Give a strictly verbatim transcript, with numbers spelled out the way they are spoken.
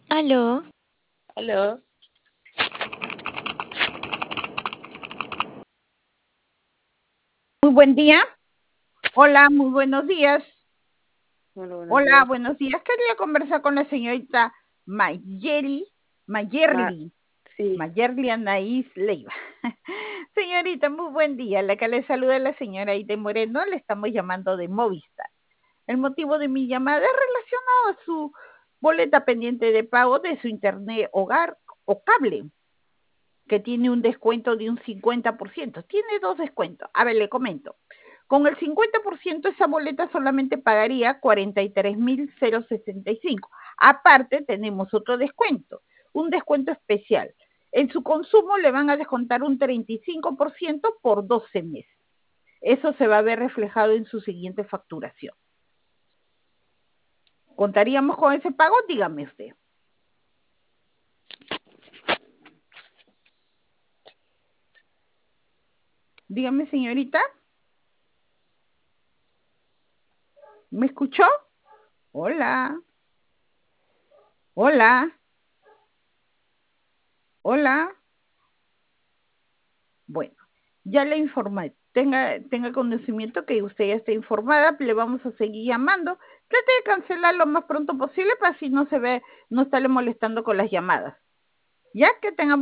Aló. Aló. Muy buen día. Hola, muy buenos días. Hola, buenos Hola, días. buenos días. Quería conversar con la señorita Mayeli, Ma Mayerly, sí. Mayerly Anaís Leiva. Señorita, muy buen día. La que le saluda es la señora Aide Moreno. Le estamos llamando de Movistar. El motivo de mi llamada es relacionado a su boleta pendiente de pago de su internet hogar o cable, que tiene un descuento de un cincuenta por ciento. Tiene dos descuentos. A ver, le comento. Con el cincuenta por ciento esa boleta solamente pagaría cuarenta y tres mil sesenta y cinco. Aparte tenemos otro descuento, un descuento especial. En su consumo le van a descontar un treinta y cinco por ciento por doce meses. Eso se va a ver reflejado en su siguiente facturación. ¿Contaríamos con ese pago? Dígame usted. Dígame, señorita. ¿Me escuchó? Hola. Hola. Hola. Bueno, ya le informé. Tenga, tenga conocimiento que usted ya está informada, le vamos a seguir llamando. Trate de cancelar lo más pronto posible para así no se ve, no estarle molestando con las llamadas. Ya que tenga